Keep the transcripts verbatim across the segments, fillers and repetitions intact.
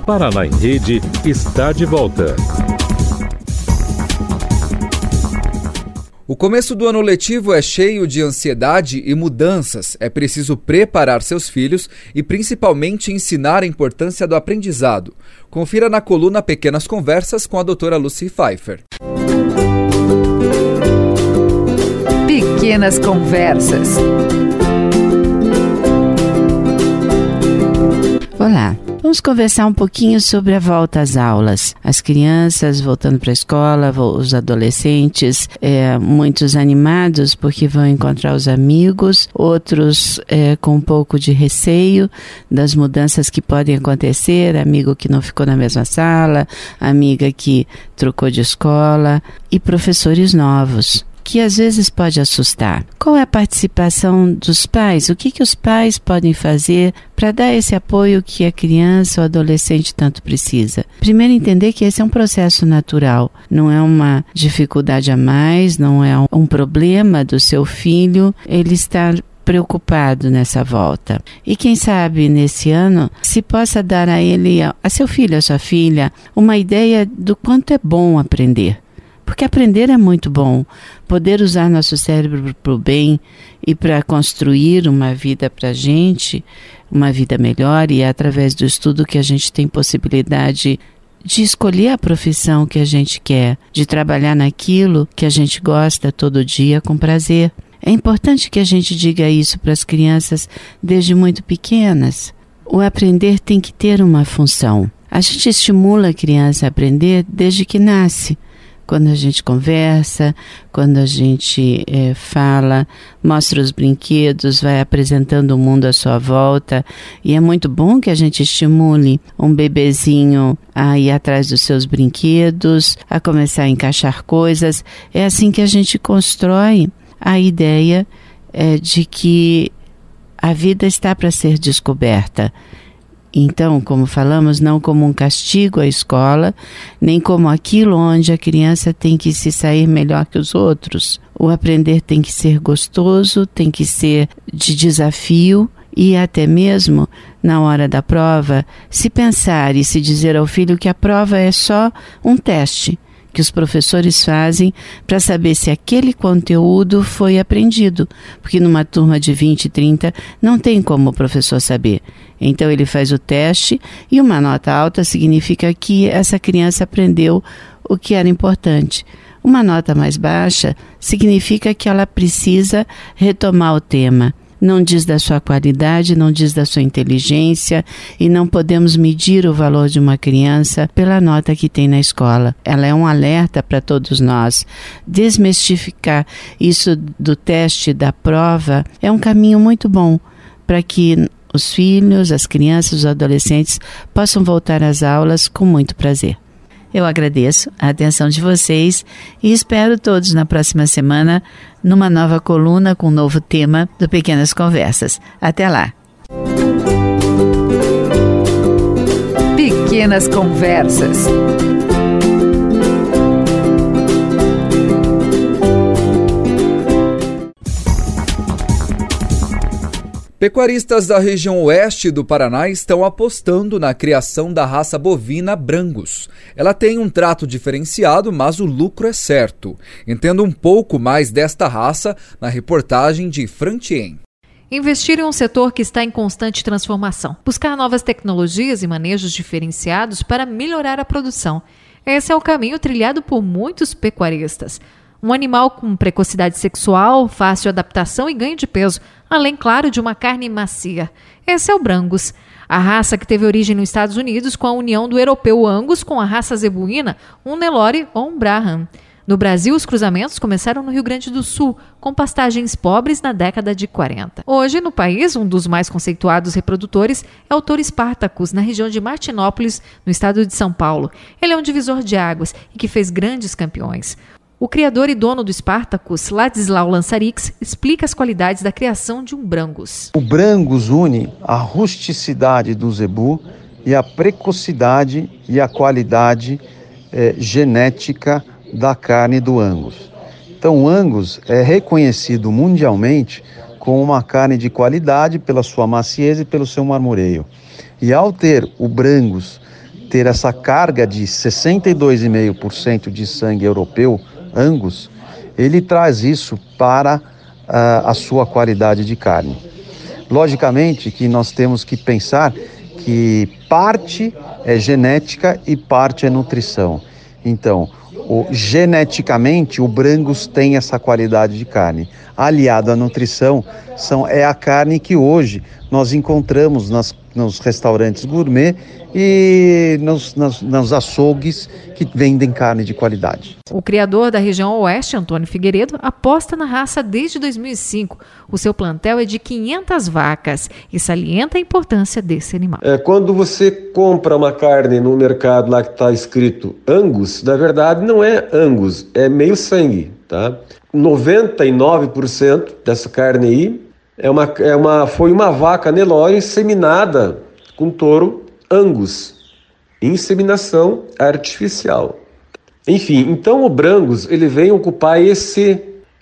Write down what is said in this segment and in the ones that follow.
Paraná em Rede está de volta. O começo do ano letivo é cheio de ansiedade e mudanças. É preciso preparar seus filhos e principalmente ensinar a importância do aprendizado. Confira na coluna Pequenas Conversas com a doutora Lucy Pfeiffer. Pequenas Conversas. Olá, vamos conversar um pouquinho sobre a volta às aulas. As crianças voltando para a escola, os adolescentes, é, muitos animados porque vão encontrar os amigos, outros é, com um pouco de receio das mudanças que podem acontecer, amigo que não ficou na mesma sala, amiga que trocou de escola e professores novos, que às vezes pode assustar. Qual é a participação dos pais? O que, que os pais podem fazer para dar esse apoio que a criança ou adolescente tanto precisa? Primeiro, entender que esse é um processo natural, não é uma dificuldade a mais, não é um problema do seu filho ele estar preocupado nessa volta. E quem sabe nesse ano se possa dar a ele, a seu filho, a sua filha, uma ideia do quanto é bom aprender. Porque aprender é muito bom. Poder usar nosso cérebro para o bem e para construir uma vida para a gente, uma vida melhor, e é através do estudo que a gente tem possibilidade de escolher a profissão que a gente quer, de trabalhar naquilo que a gente gosta todo dia com prazer. É importante que a gente diga isso para as crianças desde muito pequenas. O aprender tem que ter uma função. A gente estimula a criança a aprender desde que nasce. Quando a gente conversa, quando a gente é, fala, mostra os brinquedos, vai apresentando o mundo à sua volta. E é muito bom que a gente estimule um bebezinho a ir atrás dos seus brinquedos, a começar a encaixar coisas. É assim que a gente constrói a ideia é, de que a vida está para ser descoberta. Então, como falamos, não como um castigo à escola, nem como aquilo onde a criança tem que se sair melhor que os outros. O aprender tem que ser gostoso, tem que ser de desafio e até mesmo, na hora da prova, se pensar e se dizer ao filho que a prova é só um teste que os professores fazem para saber se aquele conteúdo foi aprendido, porque numa turma de vinte, trinta não tem como o professor saber. Então ele faz o teste e uma nota alta significa que essa criança aprendeu o que era importante. Uma nota mais baixa significa que ela precisa retomar o tema. Não diz da sua qualidade, não diz da sua inteligência e não podemos medir o valor de uma criança pela nota que tem na escola. Ela é um alerta para todos nós. Desmistificar isso do teste, da prova, é um caminho muito bom para que os filhos, as crianças, os adolescentes possam voltar às aulas com muito prazer. Eu agradeço a atenção de vocês e espero todos na próxima semana numa nova coluna com um novo tema do Pequenas Conversas. Até lá! Pequenas Conversas. Pecuaristas da região oeste do Paraná estão apostando na criação da raça bovina Brangus. Ela tem um trato diferenciado, mas o lucro é certo. Entenda um pouco mais desta raça na reportagem de Frantien. Investir em um setor que está em constante transformação. Buscar novas tecnologias e manejos diferenciados para melhorar a produção. Esse é o caminho trilhado por muitos pecuaristas. Um animal com precocidade sexual, fácil adaptação e ganho de peso, além, claro, de uma carne macia. Esse é o Brangus, a raça que teve origem nos Estados Unidos com a união do europeu Angus com a raça zebuína, um Nelore ou um Brahman. No Brasil, os cruzamentos começaram no Rio Grande do Sul, com pastagens pobres na década de quarenta. Hoje, no país, um dos mais conceituados reprodutores é o touro Spartacus, na região de Martinópolis, no estado de São Paulo. Ele é um divisor de águas e que fez grandes campeões. O criador e dono do Spartacus, Ladislau Lansarix, explica as qualidades da criação de um Brangus. O Brangus une a rusticidade do zebu e a precocidade e a qualidade eh, genética da carne do Angus. Então o Angus é reconhecido mundialmente como uma carne de qualidade pela sua maciez e pelo seu marmoreio. E ao ter o Brangus ter essa carga de sessenta e dois vírgula cinco por cento de sangue europeu, Angus, ele traz isso para uh, a sua qualidade de carne. Logicamente que nós temos que pensar que parte é genética e parte é nutrição. Então, o, geneticamente, o Brangus tem essa qualidade de carne. Aliado à nutrição, são, é a carne que hoje nós encontramos nas, nos restaurantes gourmet e nos, nos, nos açougues que vendem carne de qualidade. O criador da região oeste, Antônio Figueiredo, aposta na raça desde dois mil e cinco. O seu plantel é de quinhentas vacas e salienta a importância desse animal. É, quando você compra uma carne no mercado lá que está escrito Angus, na verdade não é Angus, é meio sangue, tá? noventa e nove por cento dessa carne aí é uma, é uma, foi uma vaca Nelore inseminada com touro Angus, inseminação artificial. Enfim, então o Brangus ele vem ocupar esse,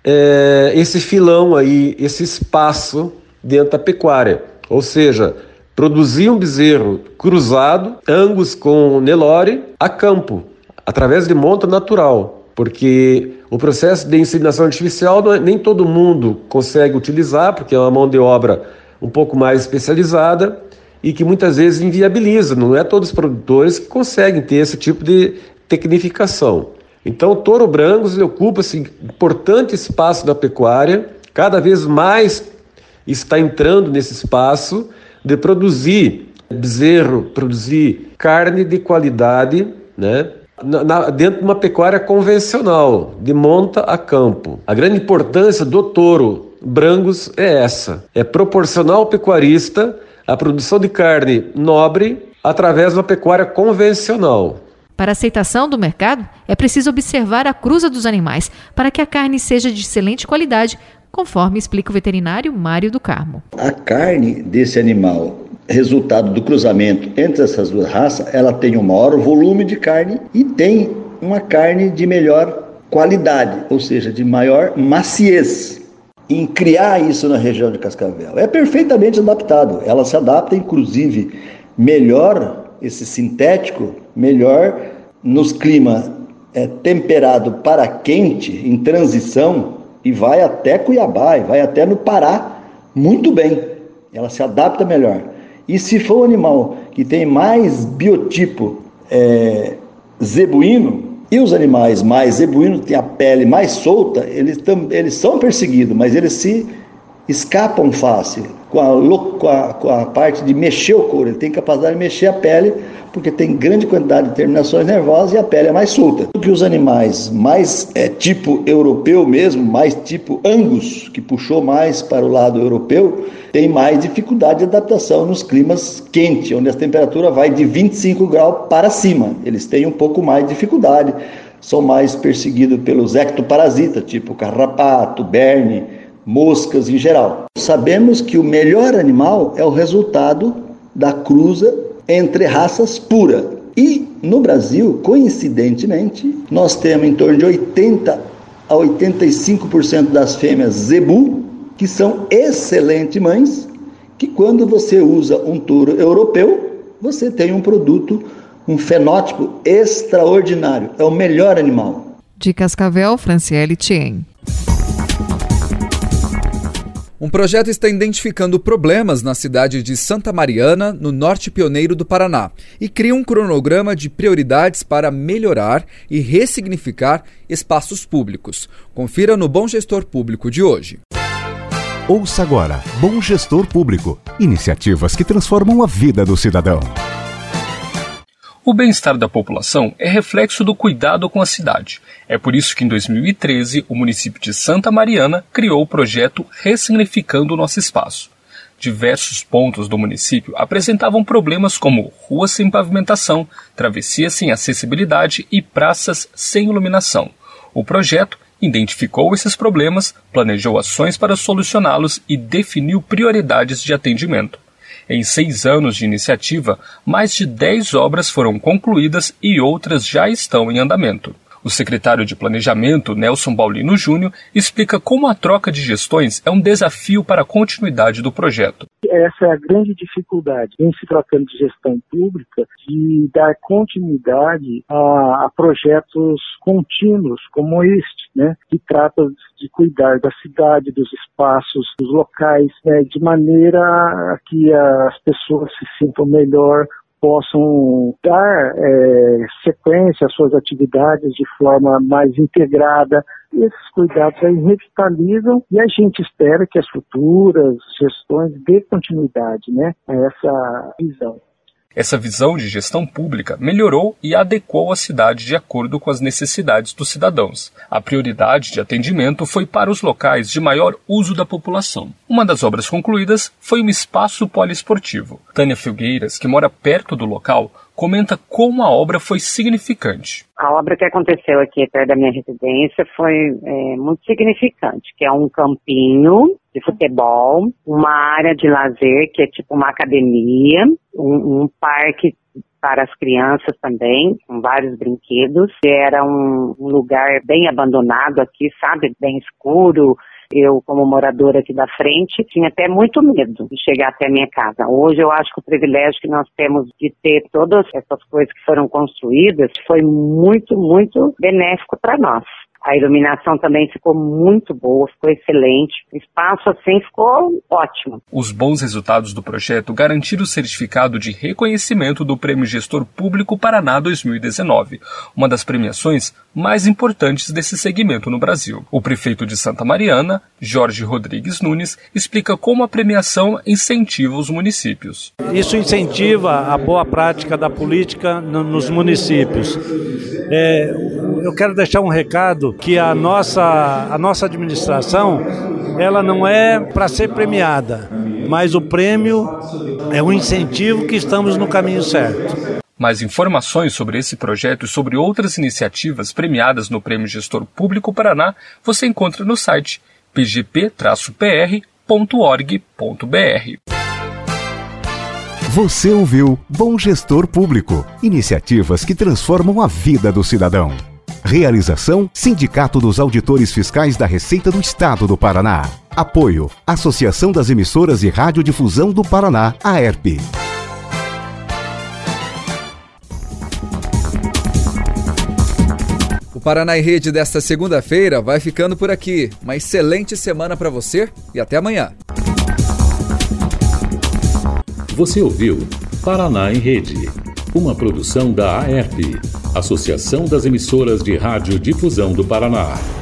é, esse filão aí, esse espaço dentro da pecuária, ou seja, produzir um bezerro cruzado, Angus com Nelore, a campo, através de monta natural. Porque o processo de inseminação artificial não é, nem todo mundo consegue utilizar, porque é uma mão de obra um pouco mais especializada e que muitas vezes inviabiliza. Não é todos os produtores que conseguem ter esse tipo de tecnificação. Então o touro Brangus ele ocupa esse importante espaço da pecuária, cada vez mais está entrando nesse espaço de produzir bezerro, produzir carne de qualidade, né? Na, na, dentro de uma pecuária convencional, de monta a campo. A grande importância do touro Brangus é essa, é proporcionar ao pecuarista a produção de carne nobre através de uma pecuária convencional. Para aceitação do mercado, é preciso observar a cruza dos animais para que a carne seja de excelente qualidade, conforme explica o veterinário Mário do Carmo. A carne desse animal, resultado do cruzamento entre essas duas raças, ela tem um maior volume de carne e tem uma carne de melhor qualidade, ou seja, de maior maciez. Em criar isso na região de Cascavel, é perfeitamente adaptado. Ela se adapta, inclusive, melhor, esse sintético, melhor nos climas é, temperado para quente, em transição, e vai até Cuiabá, e vai até no Pará, muito bem. Ela se adapta melhor. E se for um animal que tem mais biotipo é, zebuíno, e os animais mais zebuínos têm a pele mais solta, eles, tam, eles são perseguidos, mas eles se escapam fácil com a, com, a, com a parte de mexer o couro. Ele tem capacidade de mexer a pele, porque tem grande quantidade de terminações nervosas e a pele é mais solta. Do que os animais mais é, tipo europeu mesmo, mais tipo Angus, que puxou mais para o lado europeu, tem mais dificuldade de adaptação nos climas quentes, onde a temperatura vai de vinte e cinco graus para cima. Eles têm um pouco mais de dificuldade, são mais perseguidos pelos ectoparasitas, tipo carrapato, berne, moscas em geral. Sabemos que o melhor animal é o resultado da cruza entre raças puras. E no Brasil, coincidentemente, nós temos em torno de oitenta a oitenta e cinco por cento das fêmeas zebu, que são excelentes mães, que quando você usa um touro europeu, você tem um produto, um fenótipo extraordinário. É o melhor animal. De Cascavel, Franciele Tien. Um projeto está identificando problemas na cidade de Santa Mariana, no norte pioneiro do Paraná, e cria um cronograma de prioridades para melhorar e ressignificar espaços públicos. Confira no Bom Gestor Público de hoje. Ouça agora Bom Gestor Público. Iniciativas que transformam a vida do cidadão. O bem-estar da população é reflexo do cuidado com a cidade. É por isso que em dois mil e treze o município de Santa Mariana criou o projeto Ressignificando o Nosso Espaço. Diversos pontos do município apresentavam problemas como ruas sem pavimentação, travessias sem acessibilidade e praças sem iluminação. O projeto identificou esses problemas, planejou ações para solucioná-los e definiu prioridades de atendimento. Em seis anos de iniciativa, mais de dez obras foram concluídas e outras já estão em andamento. O secretário de Planejamento, Nelson Baulino Júnior, explica como a troca de gestões é um desafio para a continuidade do projeto. Essa é a grande dificuldade em se tratando de gestão pública, de dar continuidade a, a projetos contínuos como este, né, que trata de cuidar da cidade, dos espaços, dos locais, né, de maneira a que as pessoas se sintam melhor, possam dar é, sequência às suas atividades de forma mais integrada. Esses cuidados aí revitalizam e a gente espera que as futuras gestões dê continuidade, né, a essa visão. Essa visão de gestão pública melhorou e adequou a cidade de acordo com as necessidades dos cidadãos. A prioridade de atendimento foi para os locais de maior uso da população. Uma das obras concluídas foi um espaço poliesportivo. Tânia Filgueiras, que mora perto do local, comenta como a obra foi significante. A obra que aconteceu aqui perto da minha residência foi é, muito significante, que é um campinho de futebol, uma área de lazer, que é tipo uma academia, um, um parque para as crianças também, com vários brinquedos. Era um, um lugar bem abandonado aqui, sabe, bem escuro. Eu, como moradora aqui da frente, tinha até muito medo de chegar até a minha casa. Hoje eu acho que o privilégio que nós temos de ter todas essas coisas que foram construídas foi muito, muito benéfico para nós. A iluminação também ficou muito boa, ficou excelente. O espaço, assim, ficou ótimo. Os bons resultados do projeto garantiram o certificado de reconhecimento do Prêmio Gestor Público Paraná dois mil e dezenove, uma das premiações mais importantes desse segmento no Brasil. O prefeito de Santa Mariana, Jorge Rodrigues Nunes, explica como a premiação incentiva os municípios. Isso incentiva a boa prática da política no, nos municípios. É, eu quero deixar um recado que a nossa, a nossa administração, ela não é para ser premiada, mas o prêmio é um incentivo que estamos no caminho certo. Mais informações sobre esse projeto e sobre outras iniciativas premiadas no Prêmio Gestor Público Paraná você encontra no site p g p traço p r ponto org ponto b r. Você ouviu Bom Gestor Público, iniciativas que transformam a vida do cidadão. Realização: Sindicato dos Auditores Fiscais da Receita do Estado do Paraná. Apoio: Associação das Emissoras de Radiodifusão do Paraná, A E R P. O Paraná em Rede desta segunda-feira vai ficando por aqui. Uma excelente semana para você e até amanhã. Você ouviu Paraná em Rede, uma produção da A E R P, Associação das Emissoras de Radiodifusão do Paraná.